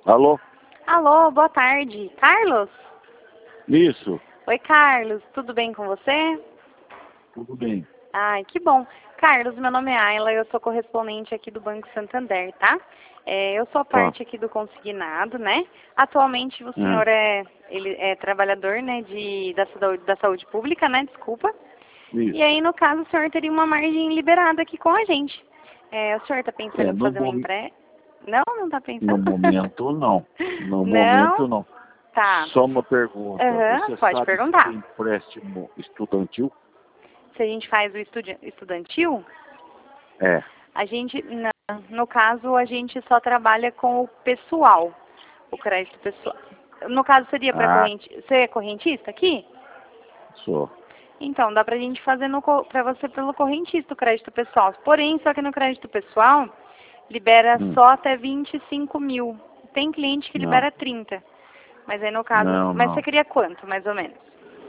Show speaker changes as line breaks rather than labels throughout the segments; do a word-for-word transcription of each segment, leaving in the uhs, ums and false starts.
Alô?
Alô, boa tarde. Carlos?
Isso.
Oi, Carlos. Tudo bem com você?
Tudo bem.
Ai, que bom. Carlos, meu nome é Ayla, eu sou correspondente aqui do Banco Santander, tá? É, eu sou parte aqui do consignado, né? Atualmente o senhor é, ele é trabalhador, né, de, da, saúde, da saúde pública, né? Desculpa.
Isso.
E aí, no caso, o senhor teria uma margem liberada aqui com a gente. É, o senhor está pensando
É,
em
no
fazer um
mom-
empréstimo? Não, não está
No
pensando?
momento, não. No
Não?
momento, não.
Tá.
Só uma pergunta.
Aham,
Você
pode
sabe se
perguntar.
tem empréstimo estudantil?
Se a gente faz o estudi estudantil,
É.
a gente, na- no caso, a gente só trabalha com o pessoal, o crédito pessoal. No caso, seria para
Ah,
corrente, você é correntista aqui?
sou.
Então, dá pra gente fazer para você pelo correntista o crédito pessoal. Porém, só que no crédito pessoal, libera
Hum,
só até vinte e cinco mil. Tem cliente que
não.
libera trinta. Mas aí no caso,
Não,
mas você
não.
queria quanto, mais ou menos?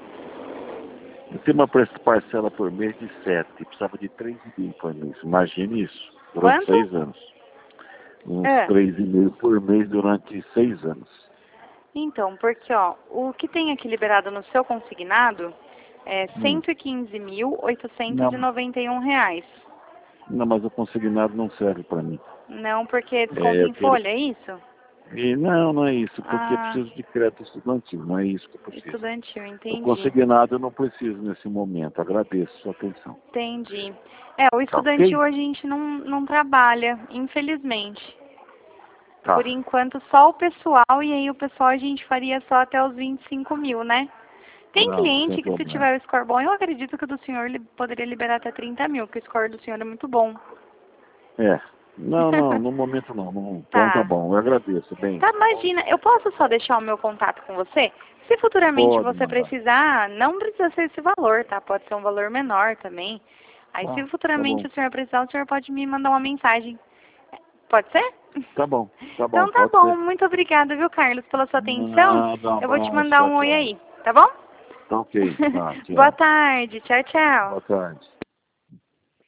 Eu tenho uma presta parcela por mês de sete. Precisava de três e meio por mês. Imagine isso. Durante
Quanto?
seis anos. Uns
É.
três e meio por mês durante seis anos.
Então, porque ó, o que tem aqui liberado no seu consignado é
Hum.
cento e quinze mil oitocentos e
Não,
noventa e um reais.
não, mas o consignado não serve para mim.
Não, porque
É,
desconto
eu
em
quero...
folha, é isso?
E não, não é isso, porque eu
Ah,
preciso de crédito estudantil, não é isso que eu preciso.
estudantil,
O
entendi.
consignado eu não preciso nesse momento, agradeço a sua atenção.
Entendi. É, o
Tá ok?
estudantil a gente não, não trabalha, infelizmente. Por
Tá,
enquanto só o pessoal, e aí o pessoal a gente faria só até os vinte e cinco mil, né? Tem
não, sem
cliente que se
problema.
tiver o score bom, eu acredito que o do senhor ele poderia liberar até trinta mil, porque o score do senhor é muito bom.
É, não, não, no momento não, não. Então tá
Tá.
bom, eu agradeço, bem.
Tá, imagina, eu posso só deixar o meu contato com você? Se futuramente
Pode
você
mandar.
precisar, não precisa ser esse valor, tá? Pode ser um valor menor também. Aí se
Tá, tá
futuramente
bom.
o senhor precisar, o senhor pode me mandar uma mensagem. Pode ser?
Tá bom, tá bom,
Então tá
pode
bom,
ser.
muito obrigada, viu, Carlos, pela sua atenção.
Nada, um
Eu vou te
abraço,
mandar
tchau,
um oi
tchau.
aí, tá bom?
Tá ok, tá,
Boa
tchau.
tarde, tchau, tchau.
Boa tarde.